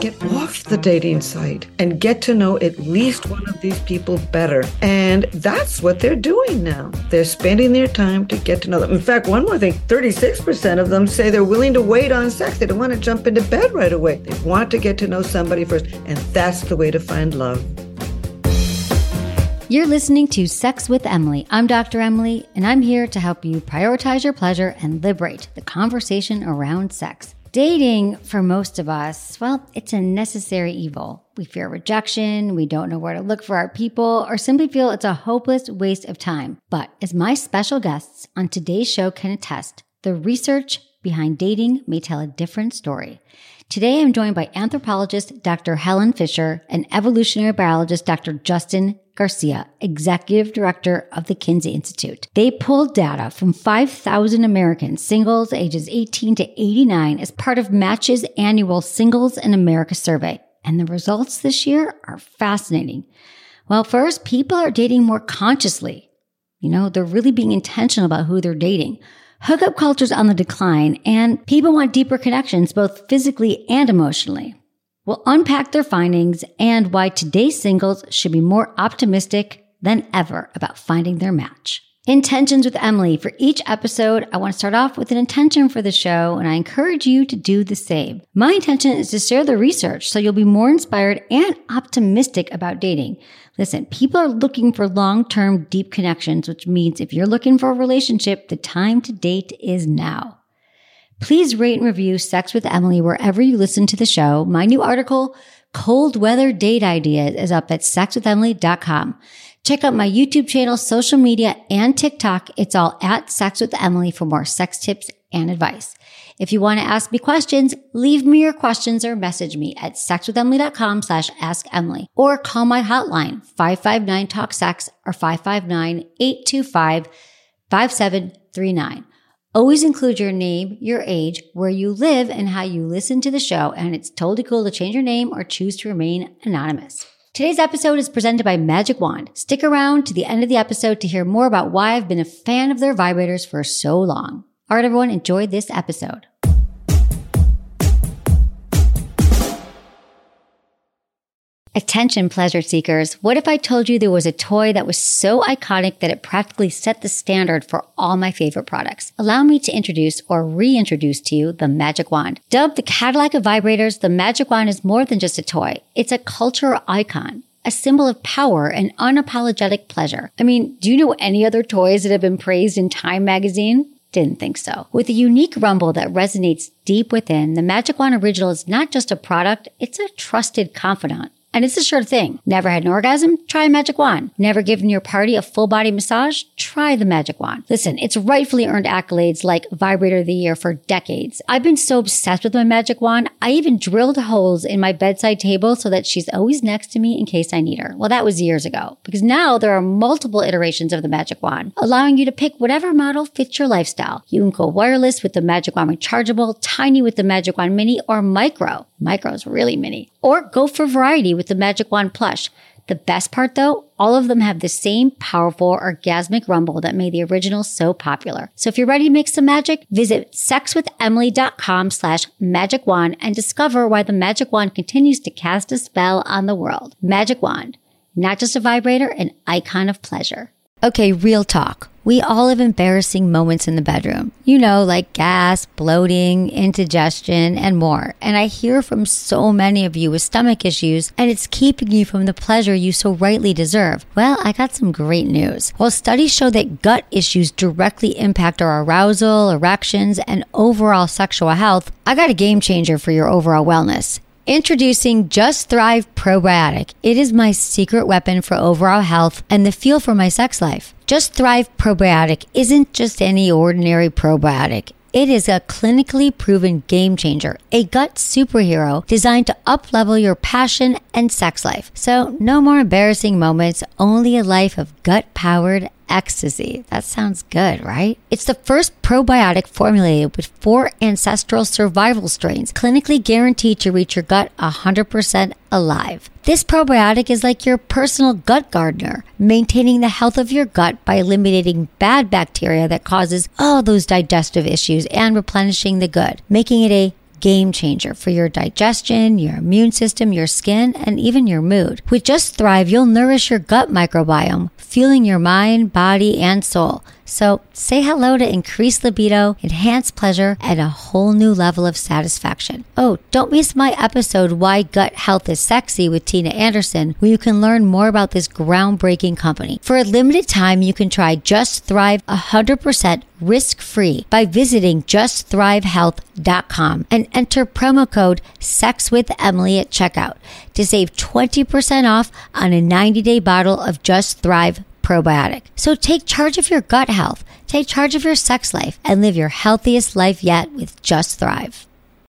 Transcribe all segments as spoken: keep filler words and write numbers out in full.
get off the dating site and get to know at least one of these people better. And that's what they're doing now. They're spending their time to get to know them. In fact, one more thing, thirty-six percent of them say they're willing to wait on sex. They don't want to jump into bed right away. They want to get to know somebody first. And that's the way to find love. You're listening to Sex with Emily. I'm Doctor Emily, and I'm here to help you prioritize your pleasure and liberate the conversation around sex. Dating, for most of us, well, it's a necessary evil. We fear rejection, we don't know where to look for our people, or simply feel it's a hopeless waste of time. But as my special guests on today's show can attest, the research behind dating may tell a different story. Today, I'm joined by anthropologist Doctor Helen Fisher and evolutionary biologist Doctor Justin Garcia, executive director of the Kinsey Institute. They pulled data from five thousand American singles ages eighteen to eighty-nine as part of Match's annual Singles in America survey. And the results this year are fascinating. Well, first, people are dating more consciously. You know, they're really being intentional about who they're dating. Hookup culture's on the decline, and people want deeper connections, both physically and emotionally. We'll unpack their findings and why today's singles should be more optimistic than ever about finding their match. Intentions with Emily. For each episode, I want to start off with an intention for the show, and I encourage you to do the same. My intention is to share the research so you'll be more inspired and optimistic about dating. Listen, people are looking for long-term, deep connections, which means if you're looking for a relationship, the time to date is now. Please rate and review Sex with Emily wherever you listen to the show. My new article, Cold Weather Date Ideas, is up at sex with emily dot com. Check out my YouTube channel, social media, and TikTok. It's all at Sex with Emily for more sex tips and advice. If you want to ask me questions, leave me your questions or message me at sex with emily dot com slash ask Emily or call my hotline five five nine talk sex or five five nine, eight two five, five seven three nine. Always include your name, your age, where you live, and how you listen to the show, and it's totally cool to change your name or choose to remain anonymous. Today's episode is presented by Magic Wand. Stick around to the end of the episode to hear more about why I've been a fan of their vibrators for so long. All right, everyone, enjoy this episode. Attention, pleasure seekers. What if I told you there was a toy that was so iconic that it practically set the standard for all my favorite products? Allow me to introduce or reintroduce to you the Magic Wand. Dubbed the Cadillac of vibrators, the Magic Wand is more than just a toy. It's a cultural icon, a symbol of power and unapologetic pleasure. I mean, do you know any other toys that have been praised in Time magazine? Didn't think so. With a unique rumble that resonates deep within, the Magic Wand Original is not just a product, it's a trusted confidant. And it's a sure thing. Never had an orgasm? Try a Magic Wand. Never given your party a full body massage? Try the Magic Wand. Listen, it's rightfully earned accolades like Vibrator of the Year for decades. I've been so obsessed with my Magic Wand, I even drilled holes in my bedside table so that she's always next to me in case I need her. Well, that was years ago, because now there are multiple iterations of the Magic Wand, allowing you to pick whatever model fits your lifestyle. You can go wireless with the Magic Wand Rechargeable, tiny with the Magic Wand Mini, or micro. Micro is really mini. Or go for variety with the Magic Wand Plush. The best part though, all of them have the same powerful orgasmic rumble that made the original so popular. So if you're ready to make some magic, visit sex with emily dot com slash magic wand and discover why the Magic Wand continues to cast a spell on the world. Magic Wand, not just a vibrator, an icon of pleasure. Okay, real talk. We all have embarrassing moments in the bedroom. You know, like gas, bloating, indigestion, and more. And I hear from so many of you with stomach issues, and it's keeping you from the pleasure you so rightly deserve. Well, I got some great news. While studies show that gut issues directly impact our arousal, erections, and overall sexual health, I got a game changer for your overall wellness. Introducing Just Thrive Probiotic. It is my secret weapon for overall health and the feel for my sex life. Just Thrive Probiotic isn't just any ordinary probiotic. It is a clinically proven game changer, a gut superhero designed to up-level your passion and sex life. So no more embarrassing moments, only a life of gut-powered ecstasy. That sounds good, right? It's the first probiotic formulated with four ancestral survival strains, clinically guaranteed to reach your gut one hundred percent alive. This probiotic is like your personal gut gardener, maintaining the health of your gut by eliminating bad bacteria that causes all those digestive issues and replenishing the good, making it a game changer for your digestion, your immune system, your skin, and even your mood. With Just Thrive, you'll nourish your gut microbiome, fueling your mind, body, and soul. So say hello to increased libido, enhanced pleasure, and a whole new level of satisfaction. Oh, don't miss my episode, Why Gut Health is Sexy with Tina Anderson, where you can learn more about this groundbreaking company. For a limited time, you can try Just Thrive one hundred percent risk-free by visiting just thrive health dot com and enter promo code SEXWITHEMILY at checkout to save twenty percent off on a ninety-day bottle of Just Thrive probiotic. So take charge of your gut health, take charge of your sex life, and live your healthiest life yet with Just Thrive.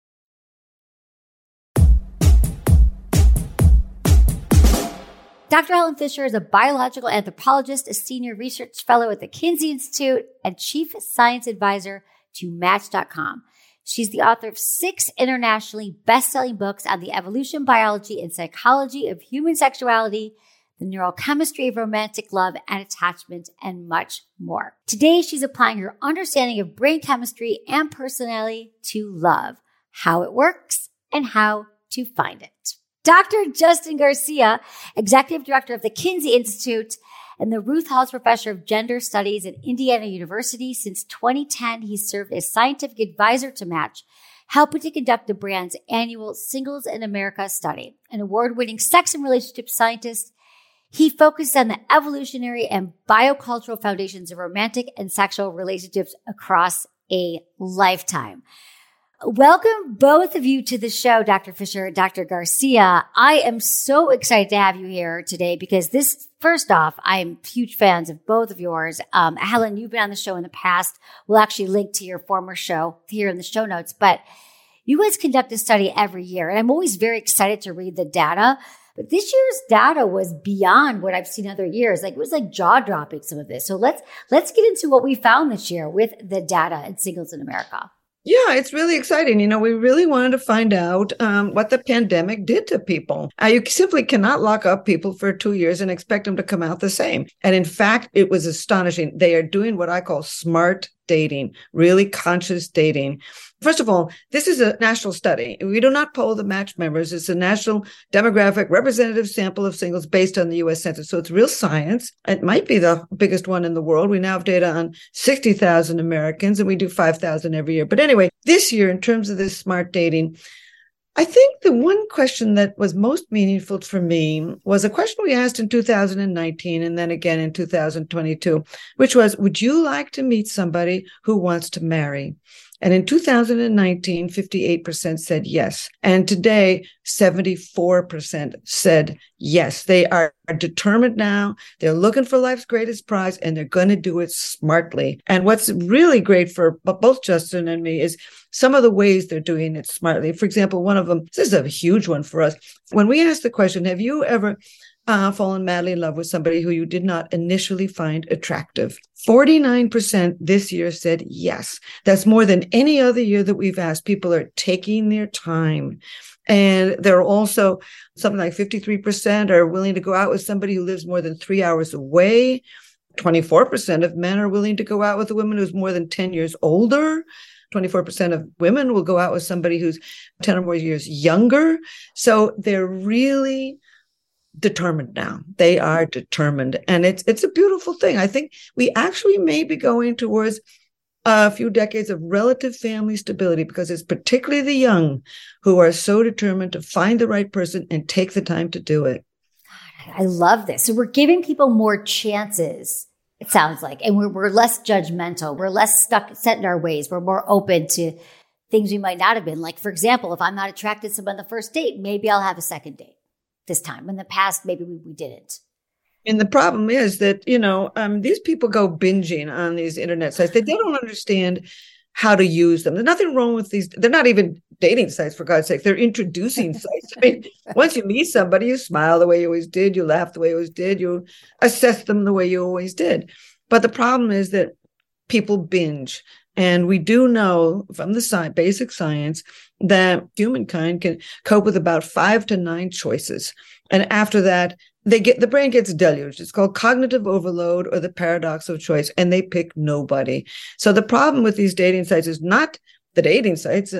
Doctor Helen Fisher is a biological anthropologist, a senior research fellow at the Kinsey Institute, and chief science advisor to Match dot com. She's the author of six internationally best-selling books on the evolution, biology, and psychology of human sexuality, the neurochemistry of romantic love and attachment, and much more. Today, she's applying her understanding of brain chemistry and personality to love, how it works, and how to find it. Doctor Justin Garcia, Executive Director of the Kinsey Institute and the Ruth Halls Professor of Gender Studies at Indiana University. Since twenty ten, he's served as scientific advisor to Match, helping to conduct the brand's annual Singles in America study. An award-winning sex and relationship scientist, he focused on the evolutionary and biocultural foundations of romantic and sexual relationships across a lifetime. Welcome, both of you, to the show, Doctor Fisher and Doctor Garcia. I am so excited to have you here today because this, first off, I am huge fans of both of yours. Um, Helen, you've been on the show in the past. We'll actually link to your former show here in the show notes, but you guys conduct a study every year, and I'm always very excited to read the data. But this year's data was beyond what I've seen other years. Like, it was like jaw-dropping, some of this. So let's let's get into what we found this year with the data in Singles in America. Yeah, it's really exciting. You know, we really wanted to find out um, what the pandemic did to people. Uh, you simply cannot lock up people for two years and expect them to come out the same. And in fact, it was astonishing. They are doing what I call smart dating, really conscious dating. First of all, this is a national study. We do not poll the Match members. It's a national demographic representative sample of singles based on the U S Census. So it's real science. It might be the biggest one in the world. We now have data on sixty thousand Americans, and we do five thousand every year. But anyway, this year, in terms of this smart dating, I think the one question that was most meaningful for me was a question we asked in two thousand nineteen and then again in two thousand twenty-two, which was, would you like to meet somebody who wants to marry? And in two thousand nineteen, fifty-eight percent said yes. And today, seventy-four percent said yes. They are determined now. They're looking for life's greatest prize, and they're going to do it smartly. And what's really great for both Justin and me is some of the ways they're doing it smartly. For example, one of them, this is a huge one for us. When we asked the question, have you ever uh, fallen madly in love with somebody who you did not initially find attractive? forty-nine percent this year said yes. That's more than any other year that we've asked. People are taking their time. And they're also something like fifty-three percent are willing to go out with somebody who lives more than three hours away. twenty-four percent of men are willing to go out with a woman who's more than ten years older. twenty-four percent of women will go out with somebody who's ten or more years younger. So they're really determined now. They are determined. And it's it's a beautiful thing. I think we actually may be going towards a few decades of relative family stability because it's particularly the young who are so determined to find the right person and take the time to do it. God, I love this. So we're giving people more chances, it sounds like, and we're, we're less judgmental. We're less stuck, set in our ways. We're more open to things we might not have been. Like, for example, if I'm not attracted to someone on the first date, maybe I'll have a second date this time. In the past, maybe we, we didn't. And the problem is that, you know, um, these people go binging on these internet sites. They, they don't understand how to use them. There's nothing wrong with these. They're not even dating sites, for God's sake. They're introducing sites. I mean, once you meet somebody, you smile the way you always did. You laugh the way you always did. You assess them the way you always did. But the problem is that people binge. And we do know from the sci- basic science that humankind can cope with about five to nine choices. And after that, they get the brain gets deluged. It's called cognitive overload or the paradox of choice, and they pick nobody. So the problem with these dating sites is not the dating sites.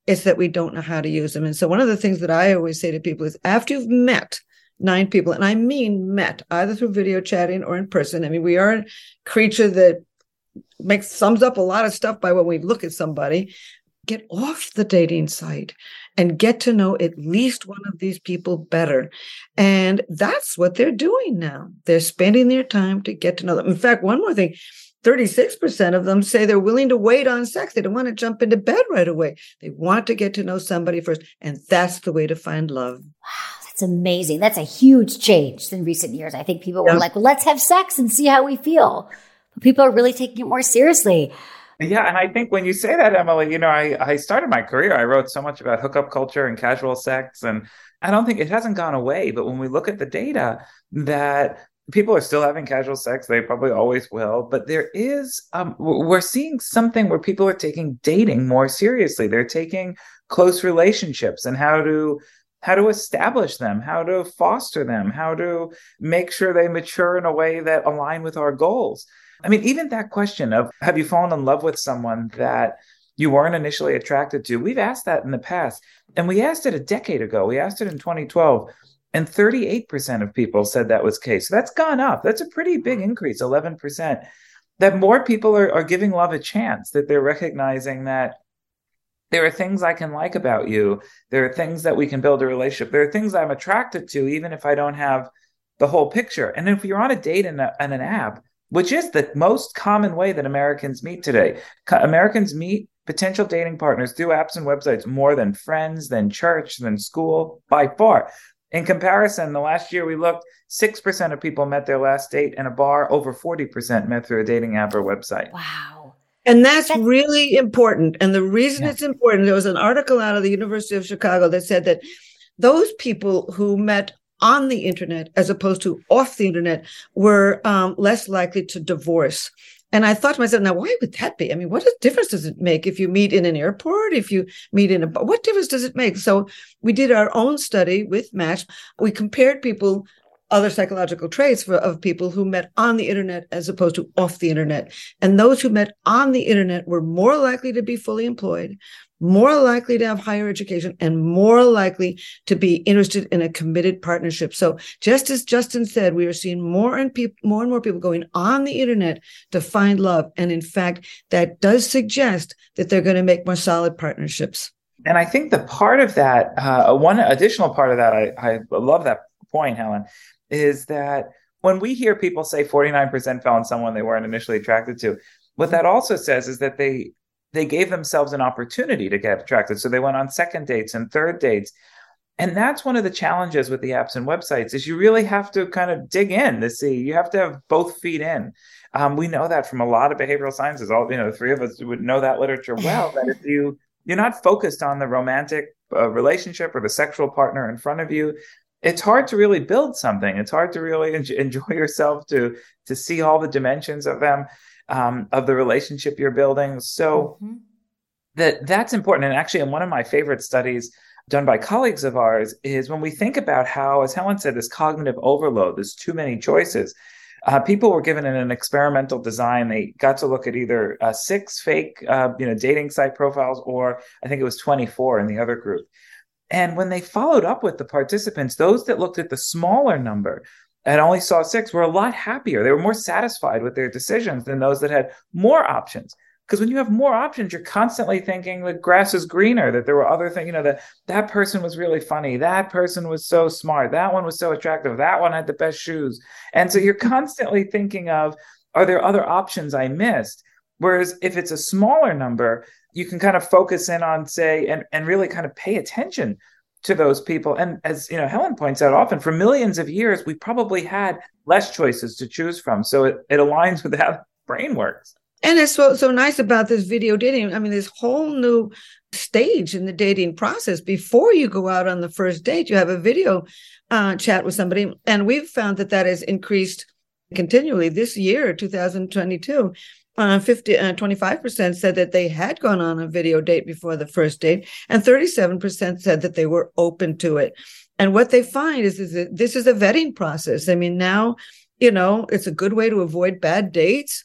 It's that we don't know how to use them. And so one of the things that I always say to people is after you've met nine people, and I mean met, either through video chatting or in person. I mean, we are a creature that makes sums up a lot of stuff by when we look at somebody. Get off the dating site and get to know at least one of these people better. And that's what they're doing now. They're spending their time to get to know them. In fact, one more thing, thirty-six percent of them say they're willing to wait on sex. They don't want to jump into bed right away. They want to get to know somebody first. And that's the way to find love. Wow, that's amazing. That's a huge change in recent years. I think people were yeah. like, well, let's have sex and see how we feel. But people are really taking it more seriously. Yeah. And I think when you say that, Emily, you know, I, I started my career, I wrote so much about hookup culture and casual sex, and I don't think it hasn't gone away. But when we look at the data, that people are still having casual sex, they probably always will. But there is, um, we're seeing something where people are taking dating more seriously. They're taking close relationships and how to how to establish them, how to foster them, how to make sure they mature in a way that align with our goals. I mean, even that question of, have you fallen in love with someone that you weren't initially attracted to? We've asked that in the past. And we asked it a decade ago. We asked it in twenty twelve. And thirty-eight percent of people said that was the case. So that's gone up. That's a pretty big increase, eleven percent. That more people are, are giving love a chance, that they're recognizing that there are things I can like about you. There are things that we can build a relationship. There are things I'm attracted to, even if I don't have the whole picture. And if you're on a date in, a, in an app, which is the most common way that Americans meet today. Americans meet potential dating partners through apps and websites more than friends, than church, than school, by far. In comparison, the last year we looked, six percent of people met their last date in a bar, over forty percent met through a dating app or website. Wow. And that's, that's really important. And the reason yeah. it's important, there was an article out of the University of Chicago that said that those people who met on the internet as opposed to off the internet were um, less likely to divorce. And I thought to myself, now, why would that be? I mean, what difference does it make if you meet in an airport, if you meet in a, what difference does it make? So we did our own study with Match. We compared people, other psychological traits for, of people who met on the internet as opposed to off the internet. And those who met on the internet were more likely to be fully employed, more likely to have higher education, and more likely to be interested in a committed partnership. So just as Justin said, we are seeing more and pe- more and more people going on the internet to find love. And in fact, that does suggest that they're going to make more solid partnerships. And I think the part of that, uh, one additional part of that, I, I love that point, Helen, is that when we hear people say forty-nine percent found someone they weren't initially attracted to, what that also says is that they they gave themselves an opportunity to get attracted. So they went on second dates and third dates. And that's one of the challenges with the apps and websites is you really have to kind of dig in to see. You have to have both feet in. Um, we know that from a lot of behavioral sciences. All, you know, the three of us would know that literature well, that if you, you're not focused on the romantic uh, relationship or the sexual partner in front of you, it's hard to really build something. It's hard to really en- enjoy yourself, to to see all the dimensions of them, um, of the relationship you're building. So mm-hmm. that that's important. And actually, in one of my favorite studies done by colleagues of ours is when we think about how, as Helen said, this cognitive overload, there's too many choices. Uh, people were given in an experimental design. They got to look at either uh, six fake, uh, you know, dating site profiles, or I think it was twenty-four in the other group. And when they followed up with the participants, those that looked at the smaller number and only saw six were a lot happier. They were more satisfied with their decisions than those that had more options. Because when you have more options, you're constantly thinking the grass is greener, that there were other things, you know, that that person was really funny. That person was so smart. That one was so attractive. That one had the best shoes. And so you're constantly thinking of, are there other options I missed? Whereas if it's a smaller number, you can kind of focus in on, say, and, and really kind of pay attention to those people. And as you know, Helen points out often, for millions of years, we probably had less choices to choose from. So it, it aligns with how the brain works. And it's so, so nice about this video dating. I mean, this whole new stage in the dating process. Before you go out on the first date, you have a video uh, chat with somebody. And we've found that that has increased continually this year, two thousand twenty-two. Uh, fifty, uh, twenty-five percent said that they had gone on a video date before the first date, and thirty-seven percent said that they were open to it. And what they find is, is that this is a vetting process. I mean, now, you know, it's a good way to avoid bad dates.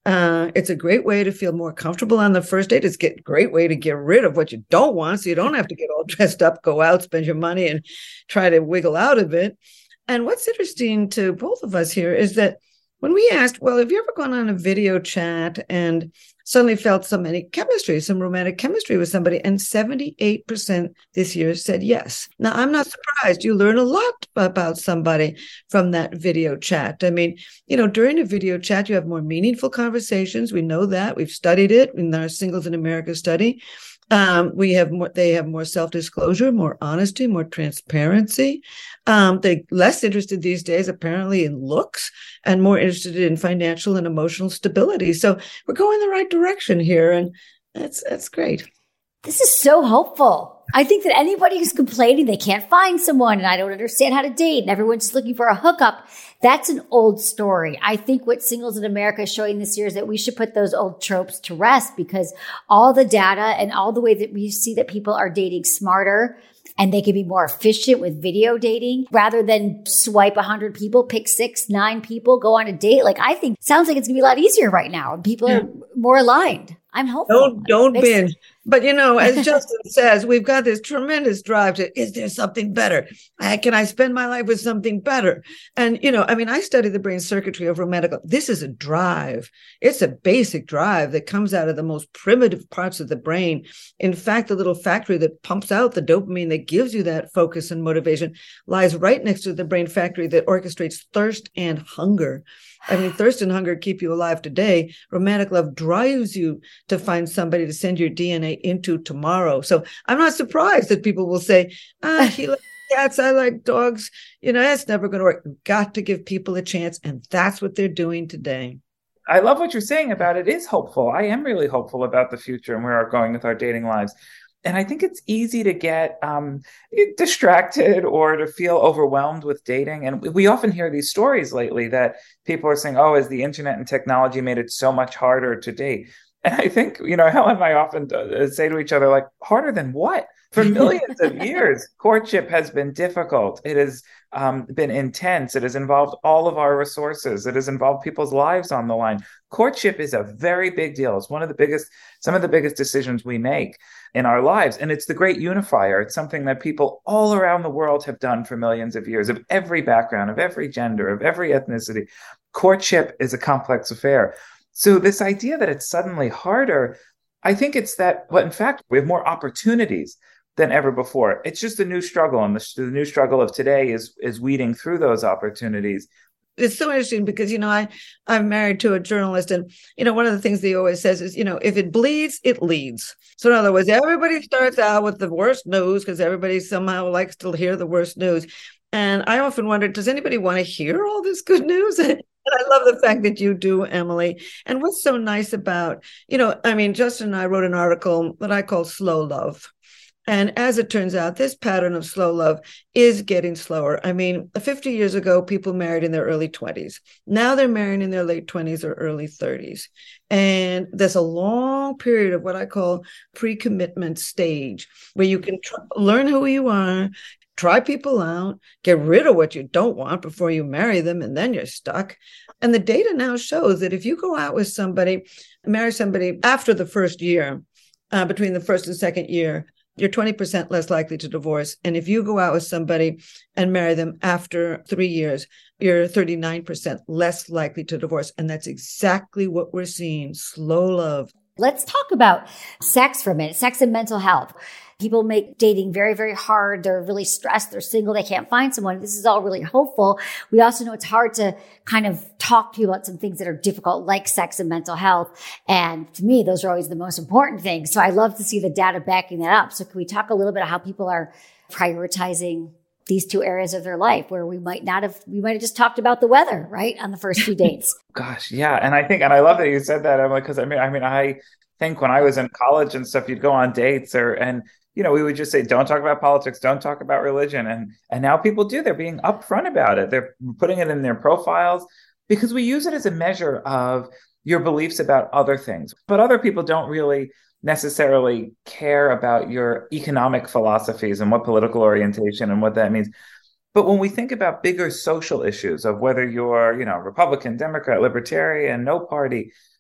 Uh, it's a great way to feel more comfortable on the first date. It's a great way to get rid of what you don't want, so you don't have to get all dressed up, go out, spend your money, and try to wiggle out of it. And what's interesting to both of us here is that when we asked, well, have you ever gone on a video chat and suddenly felt some any chemistry, some romantic chemistry with somebody? And seventy-eight percent this year said yes. Now, I'm not surprised. You learn a lot about somebody from that video chat. I mean, you know, during a video chat, you have more meaningful conversations. We know that. We've studied it in our Singles in America study. Um, we have more, they have more self-disclosure, more honesty, more transparency. Um, they're less interested these days, apparently, in looks and more interested in financial and emotional stability. So we're going the right direction here. And that's, that's great. This is so hopeful. I think that anybody who's complaining they can't find someone and I don't understand how to date and everyone's just looking for a hookup, that's an old story. I think what Singles in America is showing this year is that we should put those old tropes to rest, because all the data and all the way that we see that people are dating smarter and they can be more efficient with video dating rather than swipe one hundred people, pick six, nine people, go on a date. Like, I think sounds like it's going to be a lot easier right now and people yeah. are more aligned. I'm hopeful. Don't, don't binge. But, you know, as Justin says, we've got this tremendous drive to, is there something better? Uh, can I spend my life with something better? And, you know, I mean, I study the brain circuitry of romantic. This is a drive. It's a basic drive that comes out of the most primitive parts of the brain. In fact, the little factory that pumps out the dopamine that gives you that focus and motivation lies right next to the brain factory that orchestrates thirst and hunger. I mean, thirst and hunger keep you alive today. Romantic love drives you to find somebody to send your D N A into tomorrow. So I'm not surprised that people will say, ah, he likes cats, I like dogs. You know, that's never going to work. You've got to give people a chance. And that's what they're doing today. I love what you're saying about it. It is hopeful. I am really hopeful about the future and where we're going with our dating lives. And I think it's easy to get um, distracted or to feel overwhelmed with dating. And we often hear these stories lately that people are saying, oh, has the internet and technology made it so much harder to date? And I think, you know, Helen and I often say to each other, like, harder than what? For millions of years, courtship has been difficult. It has um, been intense. It has involved all of our resources. It has involved people's lives on the line. Courtship is a very big deal. It's one of the biggest, some of the biggest decisions we make in our lives. And it's the great unifier. It's something that people all around the world have done for millions of years, of every background, of every gender, of every ethnicity. Courtship is a complex affair. So this idea that it's suddenly harder, I think it's that, but in fact, we have more opportunities than ever before. It's just a new struggle. And the, the new struggle of today is, is weeding through those opportunities. It's so interesting because, you know, I, I'm married to a journalist, and, you know, one of the things that he always says is, you know, if it bleeds, it leads. So in other words, everybody starts out with the worst news because everybody somehow likes to hear the worst news. And I often wonder, does anybody want to hear all this good news? And I love the fact that you do, Emily. And what's so nice about, you know, I mean, Justin and I wrote an article that I call Slow Love. And as it turns out, this pattern of slow love is getting slower. I mean, fifty years ago, people married in their early twenties. Now they're marrying in their late twenties or early thirties. And there's a long period of what I call pre-commitment stage, where you can tr- learn who you are, try people out, get rid of what you don't want before you marry them, and then you're stuck. And the data now shows that if you go out with somebody, marry somebody after the first year, uh, between the first and second year, you're twenty percent less likely to divorce. And if you go out with somebody and marry them after three years, you're thirty-nine percent less likely to divorce. And that's exactly what we're seeing. Slow love. Let's talk about sex for a minute, sex and mental health. People make dating very, very hard. They're really stressed. They're single. They can't find someone. This is all really hopeful. We also know it's hard to kind of talk to you about some things that are difficult, like sex and mental health. And to me, those are always the most important things. So I love to see the data backing that up. So can we talk a little bit about how people are prioritizing these two areas of their life where we might not have, we might have just talked about the weather, right? On the first few dates. Gosh, yeah. And I think, and I love that you said that, Emily, because I mean, I mean, I think when I was in college and stuff, you'd go on dates or, and, you know, we would just say, don't talk about politics, don't talk about religion. And, and now people do, they're being upfront about it. They're putting it in their profiles because we use it as a measure of your beliefs about other things. But other people don't really necessarily care about your economic philosophies and what political orientation and what that means. But when we think about bigger social issues of whether you're, you know, Republican, Democrat, Libertarian, no party,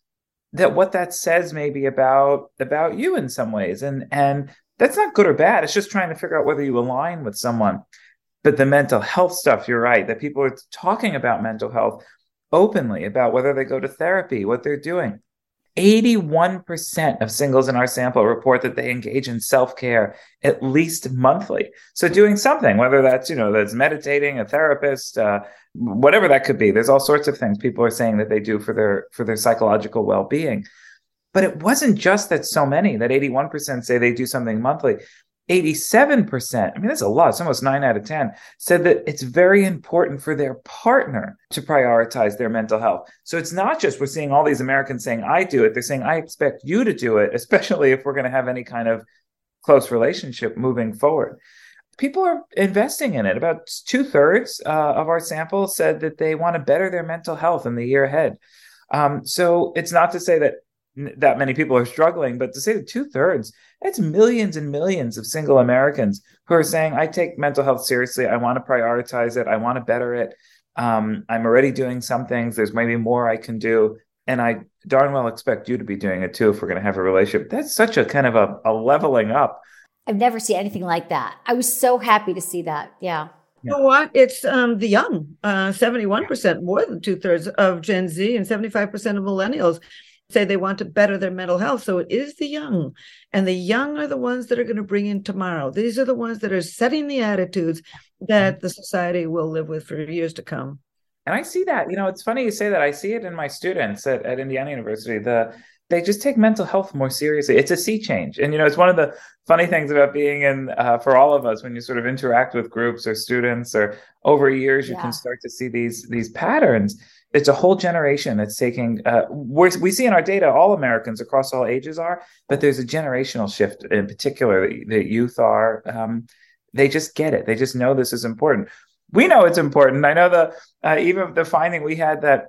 that what that says maybe about about you in some ways. And and that's not good or bad. It's just trying to figure out whether you align with someone. But the mental health stuff, you're right, that people are talking about mental health openly, about whether they go to therapy, what they're doing. eighty-one percent of singles in our sample report that they engage in self-care at least monthly. So doing something, whether that's, you know, that's meditating, a therapist, uh, whatever that could be. There's all sorts of things people are saying that they do for their for their psychological well-being. But it wasn't just that so many, that eighty-one percent say they do something monthly. eighty-seven percent, I mean, that's a lot, it's almost nine out of ten, said that it's very important for their partner to prioritize their mental health. So it's not just we're seeing all these Americans saying, I do it. They're saying, I expect you to do it, especially if we're going to have any kind of close relationship moving forward. People are investing in it. About two thirds uh, of our sample said that they want to better their mental health in the year ahead. Um, so it's not to say that that many people are struggling, but to say that two thirds, that's millions and millions of single Americans who are saying, I take mental health seriously. I want to prioritize it. I want to better it. Um, I'm already doing some things. There's maybe more I can do. And I darn well expect you to be doing it too if we're going to have a relationship. That's such a kind of a, a leveling up. I've never seen anything like that. I was so happy to see that. Yeah. You know what? It's um, the young, uh, seventy-one percent, more than two thirds of Gen Z and seventy-five percent of millennials say they want to better their mental health. So it is the young. And the young are the ones that are going to bring in tomorrow. These are the ones that are setting the attitudes that the society will live with for years to come. And I see that. You know, it's funny you say that. I see it in my students at, at Indiana University. The They just take mental health more seriously. It's a sea change. And, you know, it's one of the funny things about being in, uh, for all of us, when you sort of interact with groups or students or over years, you yeah. can start to see these, these patterns. It's a whole generation that's taking, uh, we're, we see in our data, all Americans across all ages are, but there's a generational shift in particular that, that youth are. Um, they just get it. They just know this is important. We know it's important. I know the, uh, even the finding we had that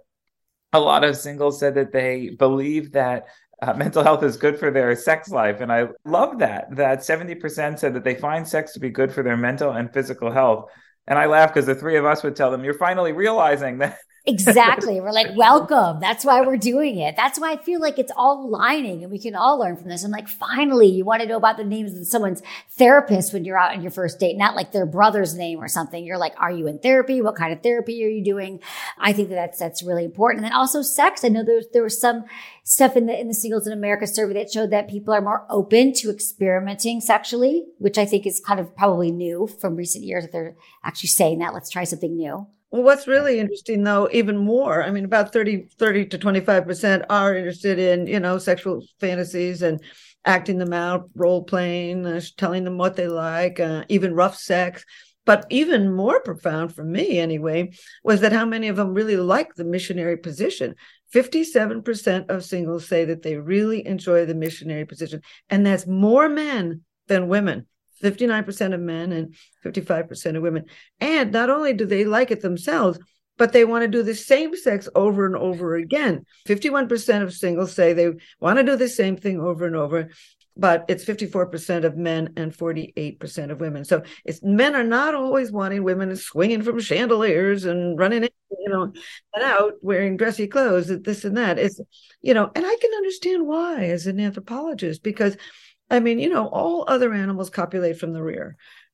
a lot of singles said that they believe that uh, mental health is good for their sex life. And I love that, that seventy percent said that they find sex to be good for their mental and physical health. And I laugh because the three of us would tell them, you're finally realizing that. Exactly. We're like, welcome. That's why we're doing it. That's why I feel like it's all aligning and we can all learn from this. I'm like, finally, you want to know about the names of someone's therapist when you're out on your first date, not like their brother's name or something. You're like, are you in therapy? What kind of therapy are you doing? I think that that's, that's really important. And then also sex. I know there's, there was some stuff in the, in the Singles in America survey that showed that people are more open to experimenting sexually, which I think is kind of probably new from recent years that they're actually saying that. Let's try something new. Well, what's really interesting, though, even more, I mean, about thirty, thirty to twenty-five percent are interested in, you know, sexual fantasies and acting them out, role playing, uh, telling them what they like, uh, even rough sex. But even more profound for me, anyway, was that how many of them really like the missionary position. fifty-seven percent of singles say that they really enjoy the missionary position. And that's more men than women. fifty-nine percent of men and fifty-five percent of women. And not only do they like it themselves, but they want to do the same sex over and over again. fifty-one percent of singles say they want to do the same thing over and over, but it's fifty-four percent of men and forty-eight percent of women. So it's men are not always wanting women swinging from chandeliers and running in, you know, and out wearing dressy clothes, this and that. It's, you know, and I can understand why as an anthropologist, because I mean, you know, all other animals copulate from the rear.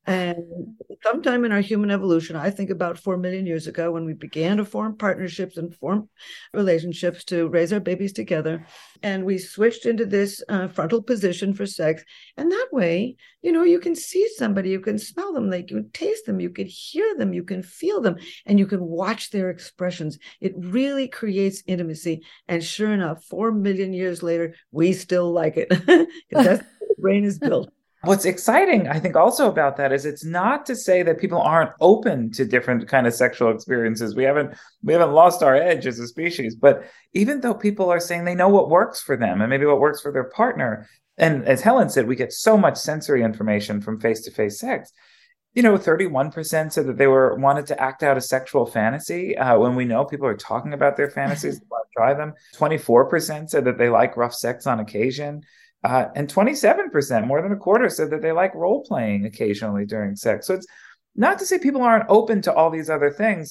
And sometime in our human evolution, I think about four million years ago, when we began to form partnerships and form relationships to raise our babies together, and we switched into this uh, frontal position for sex. And that way, you know, you can see somebody, you can smell them, like you can taste them, you can hear them, you can feel them, and you can watch their expressions. It really creates intimacy. And sure enough, four million years later, we still like it, because that's how the brain is built. What's exciting, I think, also about that is it's not to say that people aren't open to different kind of sexual experiences. We haven't we haven't lost our edge as a species. But even though people are saying they know what works for them and maybe what works for their partner, and as Helen said, we get so much sensory information from face-to-face sex. You know, thirty-one percent said that they were wanted to act out a sexual fantasy. Uh, when we know people are talking about their fantasies, they want to try them. twenty-four percent said that they like rough sex on occasion. Uh, and twenty-seven percent, more than a quarter, said that they like role-playing occasionally during sex. So it's not to say people aren't open to all these other things,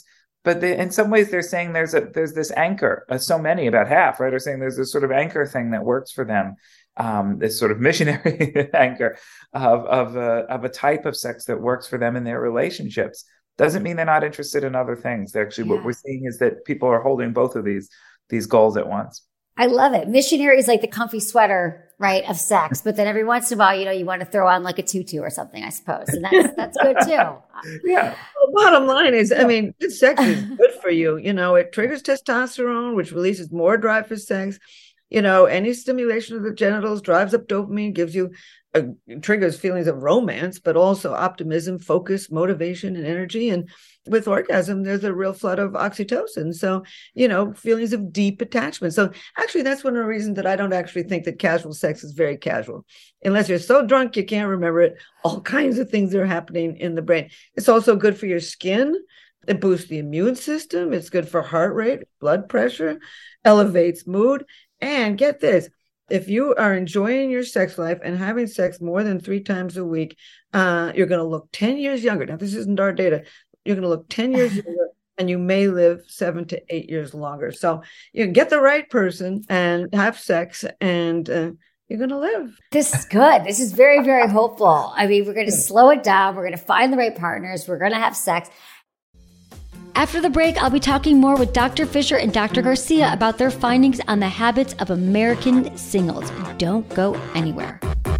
but they, in some ways they're saying there's a there's this anchor. Uh, so many, about half, right, are saying there's this sort of anchor thing that works for them. Um, this sort of missionary anchor of of a, of a type of sex that works for them in their relationships. Doesn't mean they're not interested in other things. They're actually, yeah. What we're seeing is that people are holding both of these these goals at once. I love it. Missionary is like the comfy sweater, right, of sex. But then every once in a while, you know, you want to throw on like a tutu or something, I suppose. And that's that's good too. Yeah. Well, bottom line is, I mean, good sex is good for you. You know, it triggers testosterone, which releases more drive for sex. You know, any stimulation of the genitals drives up dopamine, gives you, uh, triggers feelings of romance, but also optimism, focus, motivation, and energy. And with orgasm, there's a real flood of oxytocin. So, you know, feelings of deep attachment. So actually, that's one of the reasons that I don't actually think that casual sex is very casual. Unless you're so drunk, you can't remember it. All kinds of things are happening in the brain. It's also good for your skin. It boosts the immune system. It's good for heart rate, blood pressure, elevates mood. And get this, if you are enjoying your sex life and having sex more than three times a week, uh, you're going to look ten years younger. Now, this isn't our data. You're going to look ten years younger, and you may live seven to eight years longer. So you can get the right person and have sex, and uh, you're going to live. This is good. This is very, very hopeful. I mean, we're going to slow it down. We're going to find the right partners. We're going to have sex. After the break, I'll be talking more with Doctor Fisher and Doctor Garcia about their findings on the habits of American singles. Don't go anywhere.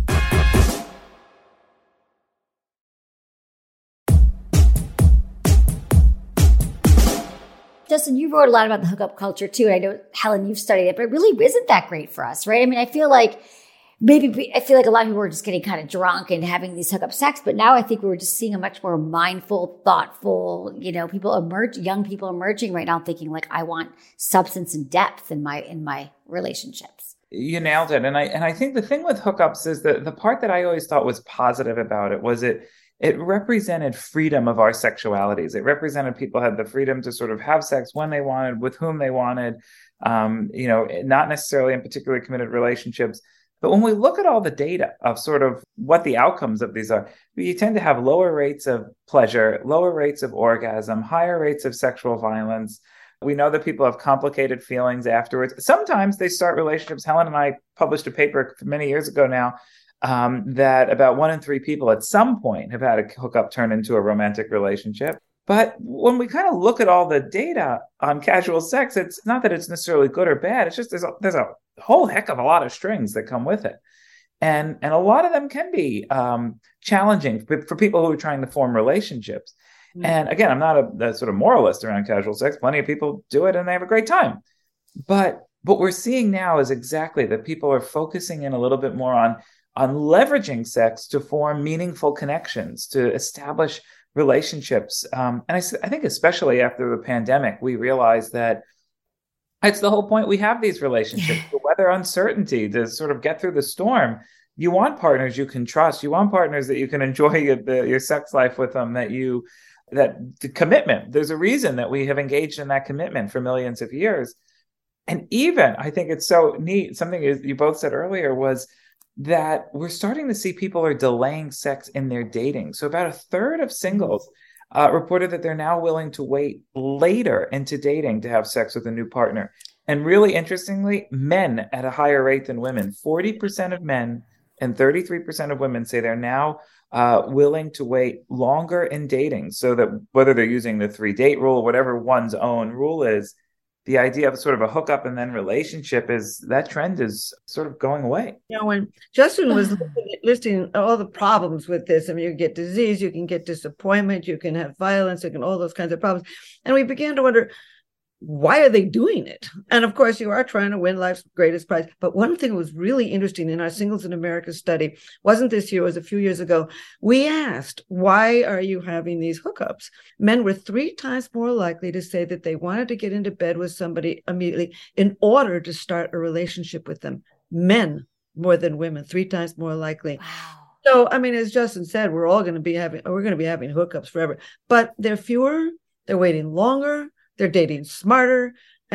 Justin, you wrote a lot about the hookup culture too. And I know, Helen, you've studied it, but it really isn't that great for us, right? I mean, I feel like maybe we, I feel like a lot of people were just getting kind of drunk and having these hookup sex, but now I think we're just seeing a much more mindful, thoughtful, you know, people emerge, young people emerging right now thinking like, I want substance and depth in my, in my relationships. You nailed it. And I, and I think the thing with hookups is that the part that I always thought was positive about it was it, it represented freedom of our sexualities. It represented people had the freedom to sort of have sex when they wanted, with whom they wanted, um, you know, not necessarily in particularly committed relationships. But when we look at all the data of sort of what the outcomes of these are, you tend to have lower rates of pleasure, lower rates of orgasm, higher rates of sexual violence. We know that people have complicated feelings afterwards. Sometimes they start relationships. Helen and I published a paper many years ago now um, that about one in three people at some point have had a hookup turn into a romantic relationship. But when we kind of look at all the data on casual sex, it's not that it's necessarily good or bad. It's just there's a, there's a whole heck of a lot of strings that come with it. And, and a lot of them can be um, challenging for, for people who are trying to form relationships. Mm-hmm. And again, I'm not a, a sort of moralist around casual sex. Plenty of people do it and they have a great time. But what we're seeing now is exactly that people are focusing in a little bit more on, on leveraging sex to form meaningful connections, to establish relationships. Um, and I, I think especially after the pandemic, we realized that it's the whole point we have these relationships, to weather uncertainty, to sort of get through the storm. You want partners you can trust. You want partners that you can enjoy your, the, your sex life with them, that you, that the commitment. There's a reason that we have engaged in that commitment for millions of years. And even, I think it's so neat, something you both said earlier was that we're starting to see people are delaying sex in their dating. So about a third of singles uh, reported that they're now willing to wait later into dating to have sex with a new partner. And really interestingly, men at a higher rate than women. forty percent of men and thirty-three percent of women say they're now uh, willing to wait longer in dating, so that whether they're using the three date rule, whatever one's own rule is, the idea of sort of a hookup and then relationship is that trend is sort of going away. You know, when Justin was listing all the problems with this, I mean, you get disease, you can get disappointment, you can have violence, you can all those kinds of problems. And we began to wonder, why are they doing it? And of course, you are trying to win life's greatest prize. But one thing that was really interesting in our Singles in America study, wasn't this year, it was a few years ago, we asked, why are you having these hookups? Men were three times more likely to say that they wanted to get into bed with somebody immediately in order to start a relationship with them. Men more than women, three times more likely. Wow. So, I mean, as Justin said, we're all going to be having, we're going to be having hookups forever, but they're fewer, they're waiting longer, they're dating smarter,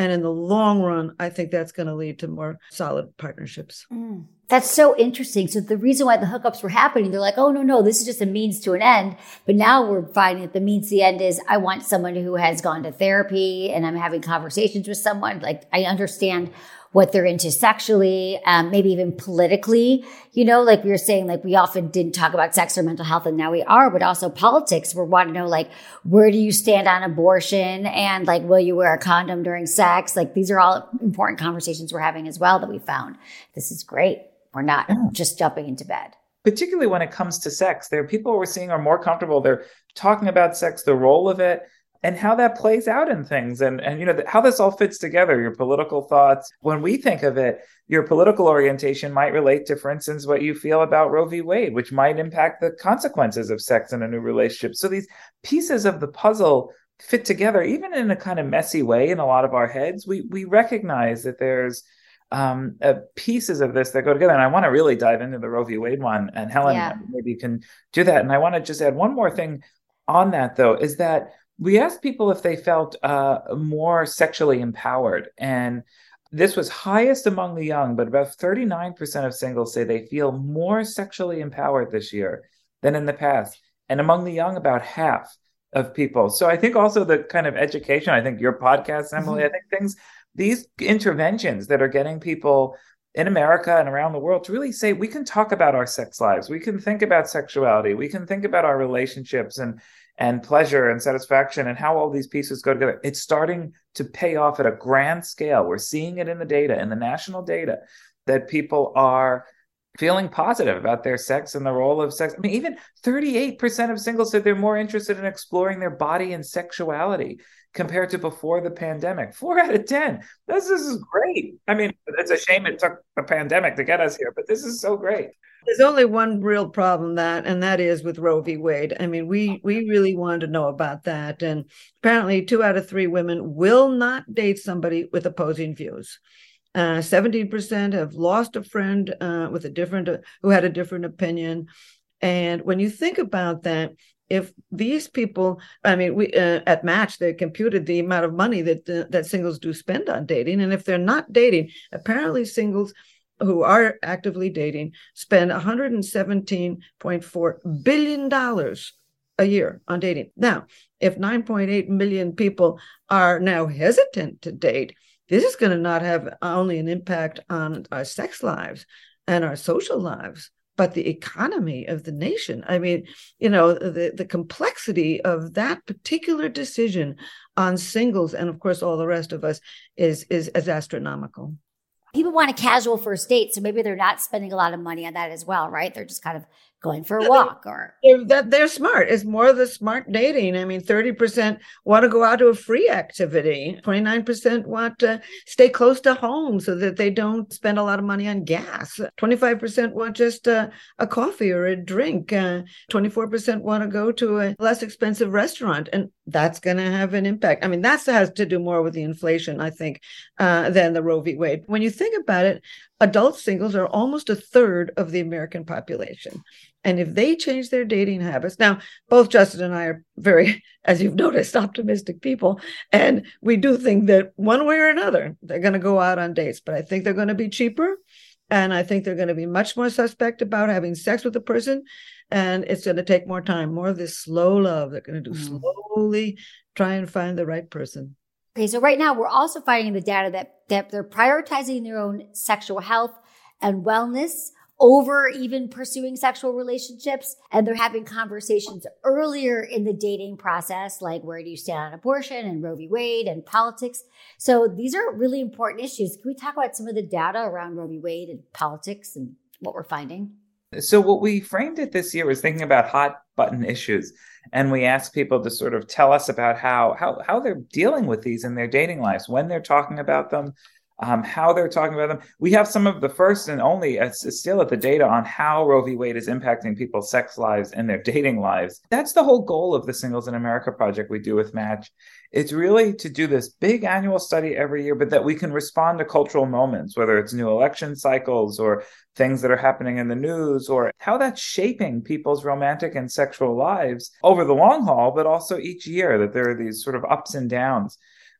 And in the long run, I think that's going to lead to more solid partnerships. Mm. That's so interesting. So the reason why the hookups were happening, they're like, oh, no, no, this is just a means to an end. But now we're finding that the means to the end is I want someone who has gone to therapy and I'm having conversations with someone. Like I understand what they're into sexually, um, maybe even politically, you know, like we were saying, like we often didn't talk about sex or mental health and now we are, but also politics. We want to know, like, where do you stand on abortion and like, will you wear a condom during sex? Like these are all important conversations we're having as well that we found. This is great. We're not yeah. just jumping into bed. Particularly when it comes to sex, there are people we're seeing are more comfortable. They're talking about sex, the role of it, and how that plays out in things. And, and you know, how this all fits together, your political thoughts. When we think of it, your political orientation might relate to, for instance, what you feel about Roe v. Wade, which might impact the consequences of sex in a new relationship. So these pieces of the puzzle fit together, even in a kind of messy way in a lot of our heads. We, we recognize that there's Um, uh, pieces of this that go together. And I want to really dive into the Roe v. Wade one. And Helen, yeah. maybe you can do that. And I want to just add one more thing on that, though, is that we asked people if they felt uh, more sexually empowered. And this was highest among the young, but about thirty-nine percent of singles say they feel more sexually empowered this year than in the past. And among the young, about half of people. So I think also the kind of education, I think your podcast, Emily, mm-hmm. I think things, these interventions that are getting people in America and around the world to really say, we can talk about our sex lives. We can think about sexuality. We can think about our relationships and, and pleasure and satisfaction and how all these pieces go together. It's starting to pay off at a grand scale. We're seeing it in the data, in the national data, that people are feeling positive about their sex and the role of sex. I mean, even thirty-eight percent of singles said they're more interested in exploring their body and sexuality compared to before the pandemic. Four out of ten. This, this is great. I mean, it's a shame it took a pandemic to get us here, but this is so great. There's only one real problem, that, and that is with Roe v. Wade. I mean, we we really wanted to know about that. And apparently two out of three women will not date somebody with opposing views. Uh, seventeen percent have lost a friend uh, with a different, uh, who had a different opinion. And when you think about that, if these people, I mean, we uh, at Match, they computed the amount of money that uh, that singles do spend on dating. And if they're not dating, apparently singles who are actively dating spend one hundred seventeen point four billion dollars a year on dating. Now, if nine point eight million people are now hesitant to date, this is going to not have only an impact on our sex lives and our social lives, but the economy of the nation. I mean, you know, the, the complexity of that particular decision on singles, and of course, all the rest of us, is, is, is astronomical. People want a casual first date, so maybe they're not spending a lot of money on that as well, right? They're just kind of going for a walk, or they're, that they're smart. It's more of the smart dating. I mean, thirty percent want to go out to a free activity. twenty-nine percent want to stay close to home so that they don't spend a lot of money on gas. twenty-five percent want just a, a coffee or a drink. Uh, twenty-four percent want to go to a less expensive restaurant. And that's going to have an impact. I mean, that has to do more with the inflation, I think, uh, than the Roe v. Wade. When you think about it, adult singles are almost a third of the American population. And if they change their dating habits, now, both Justin and I are very, as you've noticed, optimistic people. And we do think that one way or another, they're going to go out on dates. But I think they're going to be cheaper. And I think they're going to be much more suspect about having sex with a person. And it's going to take more time, more of this slow love. They're going to do mm. slowly try and find the right person. Okay, so right now we're also finding the data that, that they're prioritizing their own sexual health and wellness over even pursuing sexual relationships. And they're having conversations earlier in the dating process, like where do you stand on abortion and Roe v. Wade and politics. So these are really important issues. Can we talk about some of the data around Roe v. Wade and politics and what we're finding? So what we framed it this year was thinking about hot button issues. And we asked people to sort of tell us about how, how, how they're dealing with these in their dating lives, when they're talking about them, um, how they're talking about them. We have some of the first and only uh, still at the data on how Roe v. Wade is impacting people's sex lives and their dating lives. That's the whole goal of the Singles in America project we do with Match. It's really to do this big annual study every year, but that we can respond to cultural moments, whether it's new election cycles or things that are happening in the news, or how that's shaping people's romantic and sexual lives over the long haul, but also each year, that there are these sort of ups and downs.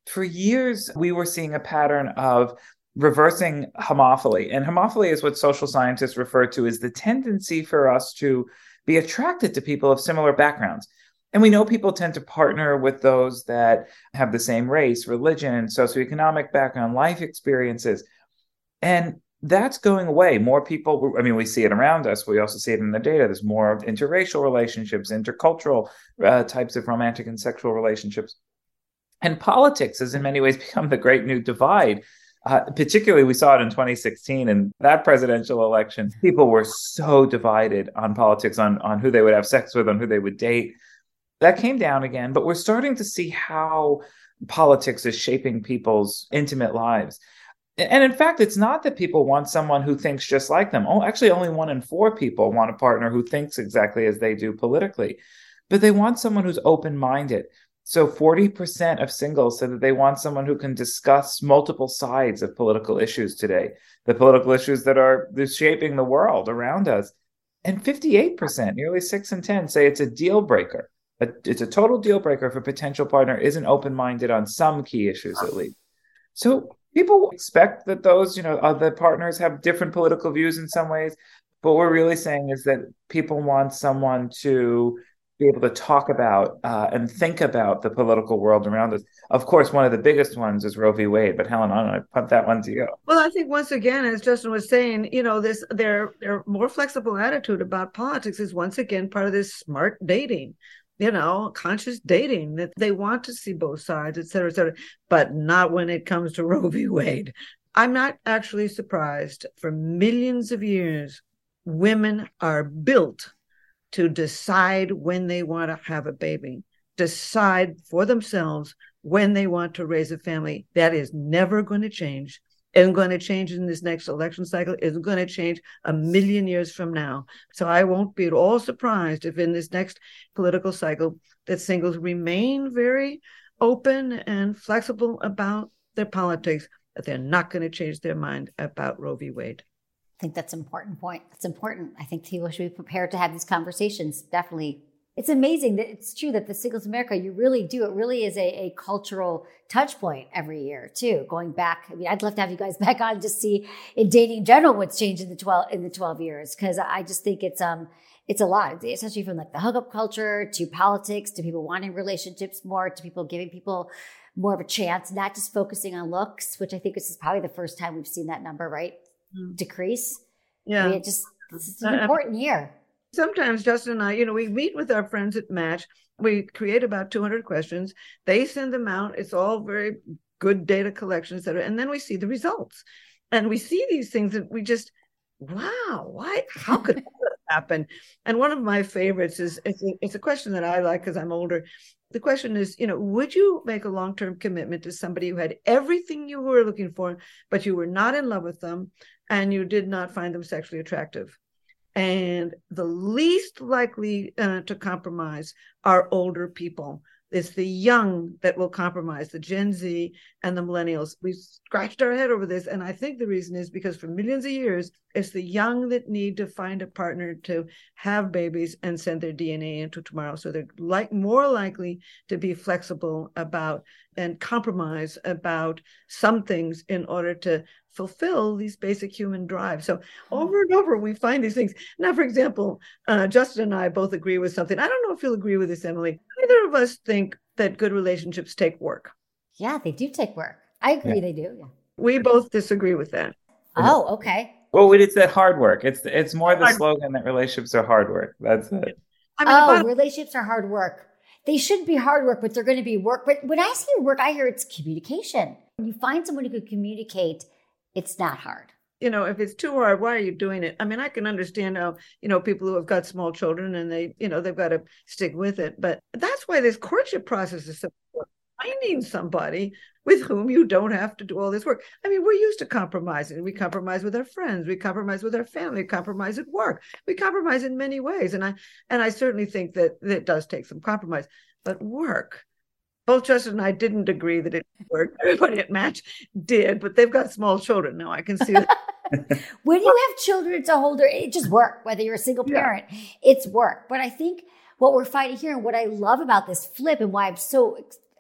For years, we were seeing a pattern of reversing homophily. And homophily is what social scientists refer to as the tendency for us to be attracted to people of similar backgrounds. And we know people tend to partner with those that have the same race, religion, socioeconomic background, life experiences. And that's going away. More people, I mean, we see it around us. We also see it in the data. There's more interracial relationships, intercultural uh, types of romantic and sexual relationships. And politics has in many ways become the great new divide. Uh, particularly, we saw it in twenty sixteen in that presidential election. People were so divided on politics, on, on who they would have sex with, on who they would date. That came down again, but we're starting to see how politics is shaping people's intimate lives. And in fact, it's not that people want someone who thinks just like them. Oh, actually, only one in four people want a partner who thinks exactly as they do politically. But they want someone who's open-minded. So forty percent of singles said that they want someone who can discuss multiple sides of political issues today, the political issues that are shaping the world around us. And fifty-eight percent, nearly six in ten, say it's a deal breaker. It's a total deal breaker if a potential partner isn't open-minded on some key issues, at least. So people expect that those, you know, other partners have different political views in some ways. But what we're really saying is that people want someone to be able to talk about uh, and think about the political world around us. Of course, one of the biggest ones is Roe v. Wade. But Helen, I'm going to punt that one to you. Well, I think once again, as Justin was saying, you know, this their their more flexible attitude about politics is once again part of this smart dating. You know, conscious dating, that they want to see both sides, et cetera, et cetera, but not when it comes to Roe v. Wade. I'm not actually surprised. For millions of years, women are built to decide when they want to have a baby, decide for themselves when they want to raise a family. That is never going to change. Isn't going to change in this next election cycle. Isn't going to change a million years from now. So I won't be at all surprised if in this next political cycle that singles remain very open and flexible about their politics, that they're not going to change their mind about Roe v. Wade. I think that's an important point. It's important. I think people should be prepared to have these conversations. Definitely. It's amazing that it's true that the Singles America, you really do. It really is a, a cultural touch point every year too. Going back, I mean, I'd love to have you guys back on to see in dating in general what's changed in the twelve in the twelve years, because I just think it's um it's a lot, especially from like the hookup culture to politics to people wanting relationships more to people giving people more of a chance, not just focusing on looks, which I think this is probably the first time we've seen that number, right? Mm. Decrease. Yeah, I mean, it just it's an important year. Sometimes Justin and I, you know, we meet with our friends at Match. We create about two hundred questions. They send them out. It's all very good data collection, et cetera. And then we see the results. And we see these things that we just, wow, why, how could that happen? And one of my favorites is, it's a, it's a question that I like because I'm older. The question is, you know, would you make a long-term commitment to somebody who had everything you were looking for, but you were not in love with them and you did not find them sexually attractive? And the least likely uh, to compromise are older people. It's the young that will compromise, the Gen Z and the millennials. We've scratched our head over this. And I think the reason is because for millions of years, it's the young that need to find a partner to have babies and send their D N A into tomorrow. So they're like more likely to be flexible about and compromise about some things in order to fulfill these basic human drives. So over and over, we find these things. Now, for example, uh, Justin and I both agree with something. I don't know if you'll agree with this, Emily. Neither of us think that good relationships take work. Yeah, they do take work. I agree yeah. they do. Yeah. We both disagree with that. Oh, okay. Well, it's that hard work. It's it's more the hard slogan that relationships are hard work. That's it. I mean, oh, relationships are hard work. They shouldn't be hard work, but they're going to be work. But when I say work, I hear it's communication. When you find someone who can communicate, it's not hard. You know, if it's too hard, why are you doing it? I mean, I can understand how, you know, people who have got small children and they, you know, they've got to stick with it. But that's why this courtship process is so important. Finding somebody with whom you don't have to do all this work. I mean, we're used to compromising. We compromise with our friends. We compromise with our family. We compromise at work. We compromise in many ways. And I and I certainly think that, that it does take some compromise. But work, both Justin and I didn't agree that it worked. Everybody at Match did, but they've got small children now. I can see that. When you have children, it's a whole, it just work. Whether you're a single parent, yeah. It's work. But I think what we're finding here and what I love about this flip and why I'm so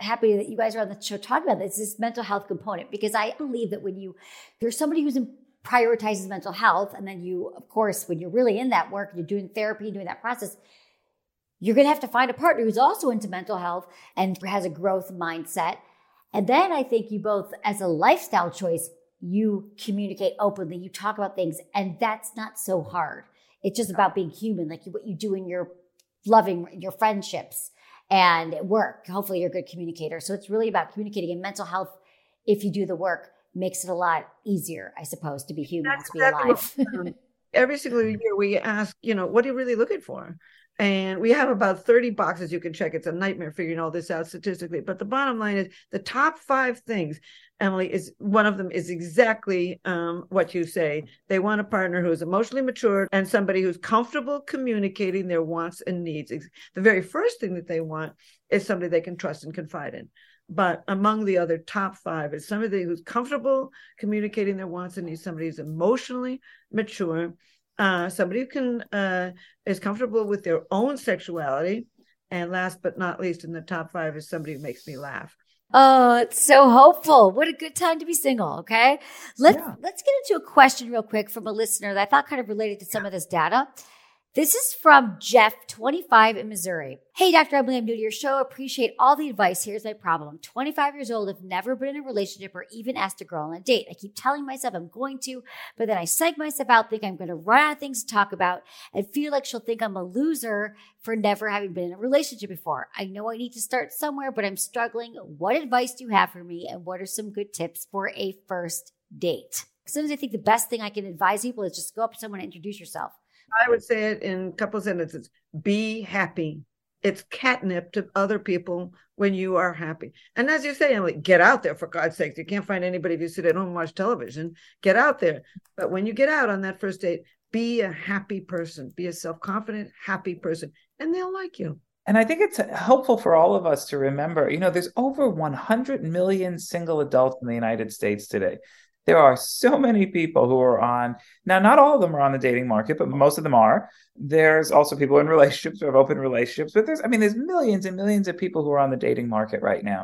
happy that you guys are on the show talking about this, this mental health component, because I believe that when you, you're somebody who's in, prioritizes mental health, and then you, of course, when you're really in that work, you're doing therapy, doing that process, you're going to have to find a partner who's also into mental health and has a growth mindset. And then I think you both, as a lifestyle choice, you communicate openly, you talk about things, and that's not so hard. It's just about being human, like what you do in your loving, your friendships and work. Hopefully you're a good communicator. So it's really about communicating, and mental health, if you do the work, makes it a lot easier, I suppose, to be human, That's to be exactly alive. what, every single year we ask, you know, what are you really looking for? And we have about thirty boxes you can check. It's a nightmare figuring all this out statistically. But the bottom line is the top five things, Emily, is one of them is exactly um, what you say. They want a partner who is emotionally mature and somebody who's comfortable communicating their wants and needs. The very first thing that they want is somebody they can trust and confide in. But among the other top five is somebody who's comfortable communicating their wants and needs, somebody who's emotionally mature, Uh, somebody who can uh, is comfortable with their own sexuality, and last but not least, in the top five is somebody who makes me laugh. Oh, it's so hopeful. What a good time to be single. Okay. Let's, Yeah. let's get into a question real quick from a listener that I thought kind of related to some of this data. This is from Jeff, twenty-five, in Missouri. Hey, Doctor Emily, I'm new to your show. Appreciate all the advice. Here's my problem. I'm twenty-five years old. I've never been in a relationship or even asked a girl on a date. I keep telling myself I'm going to, but then I psych myself out, think I'm going to run out of things to talk about, and feel like she'll think I'm a loser for never having been in a relationship before. I know I need to start somewhere, but I'm struggling. What advice do you have for me, and what are some good tips for a first date? Sometimes I think the best thing I can advise people is just go up to someone and introduce yourself. I would say it in a couple of sentences. Be happy. It's catnip to other people when you are happy. And as you say, Emily, get out there, for God's sake. You can't find anybody if you sit at home and watch television. Get out there. But when you get out on that first date, be a happy person. Be a self-confident, happy person. And they'll like you. And I think it's helpful for all of us to remember, you know, there's over one hundred million single adults in the United States today. There are so many people who are on, now not all of them are on the dating market, but most of them are. There's also people in relationships who have open relationships, but there's, I mean, there's millions and millions of people who are on the dating market right now.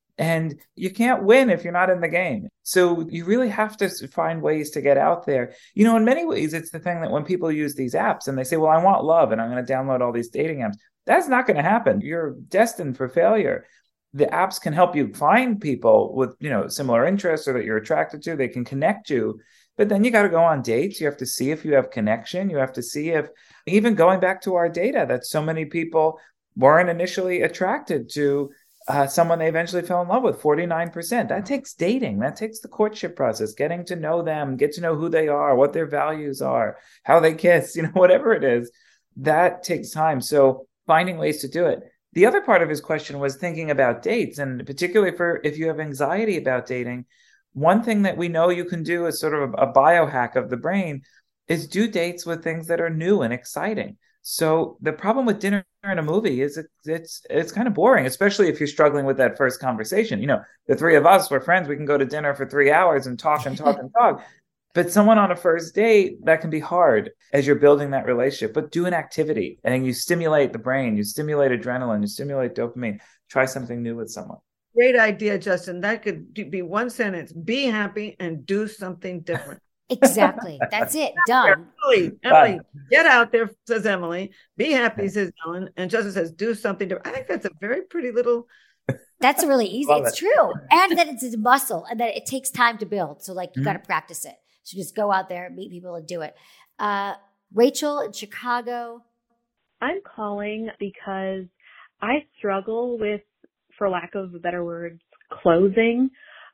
And you can't win if you're not in the game. So you really have to find ways to get out there. You know, in many ways, it's the thing that when people use these apps and they say, well, I want love and I'm going to download all these dating apps, that's not going to happen. You're destined for failure. The apps can help you find people with, you know, similar interests or that you're attracted to. They can connect you, but then you got to go on dates. You have to see if you have connection. You have to see if, even going back to our data, that so many people weren't initially attracted to uh, someone they eventually fell in love with, forty-nine percent. That takes dating. That takes the courtship process, getting to know them, get to know who they are, what their values are, how they kiss, you know, whatever it is. That takes time. So finding ways to do it. The other part of his question was thinking about dates, and particularly for if you have anxiety about dating, one thing that we know you can do is sort of a, a biohack of the brain is do dates with things that are new and exciting. So the problem with dinner and a movie is it, it's it's kind of boring, especially if you're struggling with that first conversation. You know, the three of us, we're friends. We can go to dinner for three hours and talk and talk and talk. But someone on a first date, that can be hard as you're building that relationship. But do an activity and you stimulate the brain, you stimulate adrenaline, you stimulate dopamine. Try something new with someone. Great idea, Justin. That could be one sentence. Be happy and do something different. Exactly. That's it. Done. Emily, Emily, get out there, says Emily. Be happy, says Ellen. And Justin says, do something different. I think that's a very pretty little. That's really easy. Love it's it. true. And that it's a muscle and that it takes time to build. So like you Mm-hmm. got to practice it. So just go out there, meet people and do it. Uh, Rachel in Chicago. I'm calling because I struggle with, for lack of a better word, closing.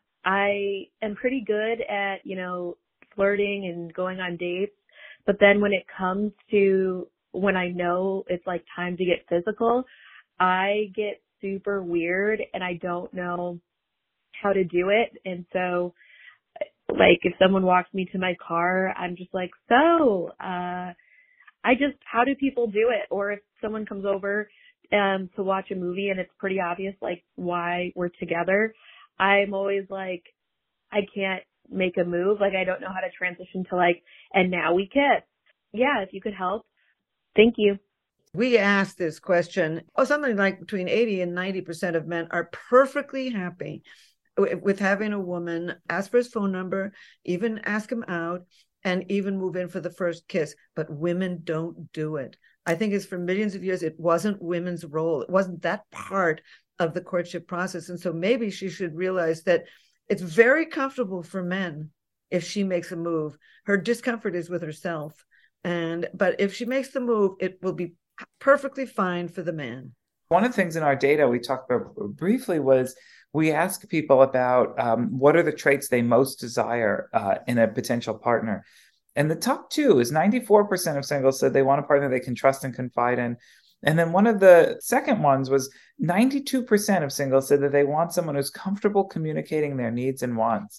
I am pretty good at, you know, flirting and going on dates. But then when it comes to when I know it's like time to get physical, I get super weird and I don't know how to do it. And so like if someone walks me to my car, I'm just like, so, uh, I just, how do people do it? Or if someone comes over um, to watch a movie and it's pretty obvious, like why we're together, I'm always like, I can't make a move. Like I don't know how to transition to like, and now we kiss. Yeah, if you could help. Thank you. We asked this question, oh, something like between eighty and ninety percent of men are perfectly happy with having a woman ask for his phone number, even ask him out, and even move in for the first kiss. But women don't do it. I think it's for millions of years, it wasn't women's role. It wasn't that part of the courtship process. And so maybe she should realize that it's very comfortable for men if she makes a move. Her discomfort is with herself. And but if she makes the move, it will be perfectly fine for the man. One of the things in our data we talked about briefly was we ask people about um, what are the traits they most desire uh, in a potential partner. And the top two is ninety-four percent of singles said they want a partner they can trust and confide in. And then one of the second ones was ninety-two percent of singles said that they want someone who's comfortable communicating their needs and wants.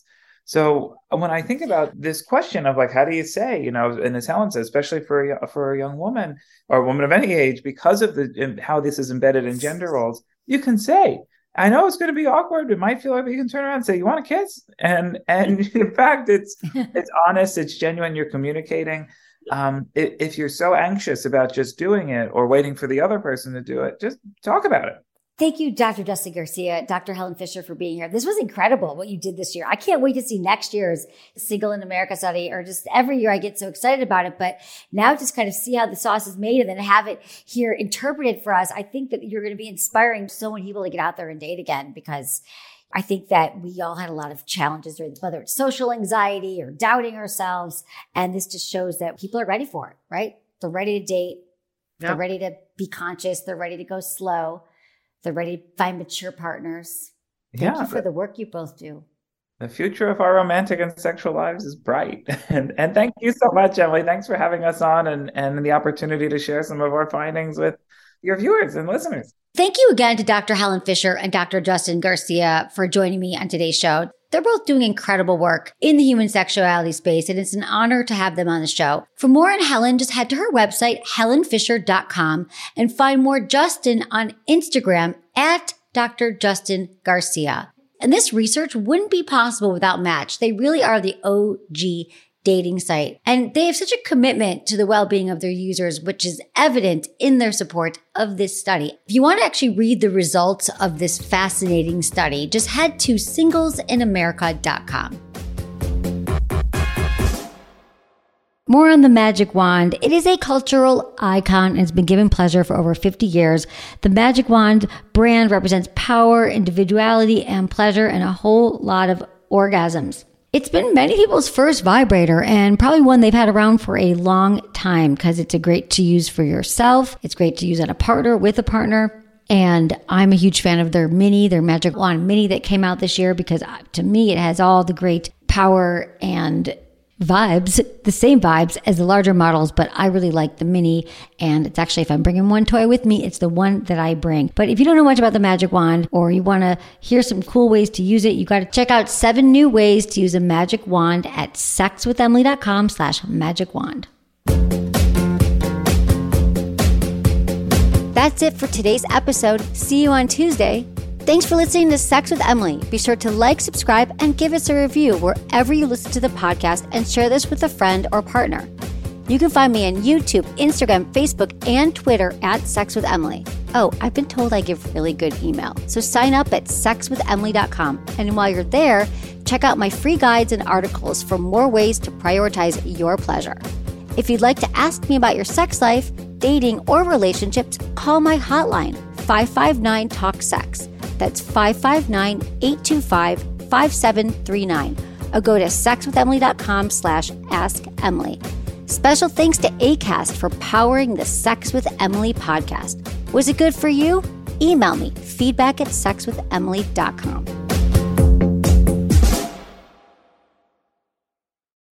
So when I think about this question of like, how do you say, you know, and as Helen says, especially for a, for a young woman or a woman of any age, because of the how this is embedded in gender roles, you can say, I know it's going to be awkward. It might feel like you can turn around and say, you want a kiss? And and in fact, it's it's honest, it's genuine, you're communicating. Um, if, if you're so anxious about just doing it or waiting for the other person to do it, just talk about it. Thank you, Doctor Justin Garcia, Doctor Helen Fisher, for being here. This was incredible what you did this year. I can't wait to see next year's Single in America study, or just every year I get so excited about it. But now just kind of see how the sauce is made and then have it here interpreted for us. I think that you're going to be inspiring so many people to get out there and date again, because I think that we all had a lot of challenges, whether it's social anxiety or doubting ourselves. And this just shows that people are ready for it, right? They're ready to date. Yep. They're ready to be conscious. They're ready to go slow. They're ready to find mature partners. Thank yeah, you for the work you both do. The future of our romantic and sexual lives is bright. And and thank you so much, Emily. Thanks for having us on and, and the opportunity to share some of our findings with your viewers and listeners. Thank you again to Doctor Helen Fisher and Doctor Justin Garcia for joining me on today's show. They're both doing incredible work in the human sexuality space, and it's an honor to have them on the show. For more on Helen, just head to her website, helen fisher dot com, and find more Justin on Instagram at Doctor Justin Garcia. And this research wouldn't be possible without Match. They really are the O G dating site. And they have such a commitment to the well-being of their users, which is evident in their support of this study. If you want to actually read the results of this fascinating study, just head to singles in america dot com. More on the Magic Wand. It is a cultural icon and has been given pleasure for over fifty years. The Magic Wand brand represents power, individuality, and pleasure, and a whole lot of orgasms. It's been many people's first vibrator, and probably one they've had around for a long time, because it's a great to use for yourself. It's great to use on a partner, with a partner. And I'm a huge fan of their Mini, their Magic Wand Mini that came out this year, because to me, it has all the great power and vibes, the same vibes as the larger models, but I really like the Mini. And it's actually, if I'm bringing one toy with me, it's the one that I bring. But if you don't know much about the Magic Wand, or you want to hear some cool ways to use it, you got to check out seven new ways to use a Magic Wand at sexwithemily dot com slash magic wand. That's it for today's episode. See you on Tuesday. Thanks for listening to Sex with Emily. Be sure to like, subscribe, and give us a review wherever you listen to the podcast, and share this with a friend or partner. You can find me on YouTube, Instagram, Facebook, and Twitter at Sex with Emily. Oh, I've been told I give really good email. So sign up at sex with emily dot com. And while you're there, check out my free guides and articles for more ways to prioritize your pleasure. If you'd like to ask me about your sex life, dating, or relationships, call my hotline, five five nine, talk sex. That's five five nine, eight two five, five seven three nine. Or go to sexwithemily dot com slash ask Emily. Special thanks to Acast for powering the Sex with Emily podcast. Was it good for you? Email me, feedback at sex with emily dot com.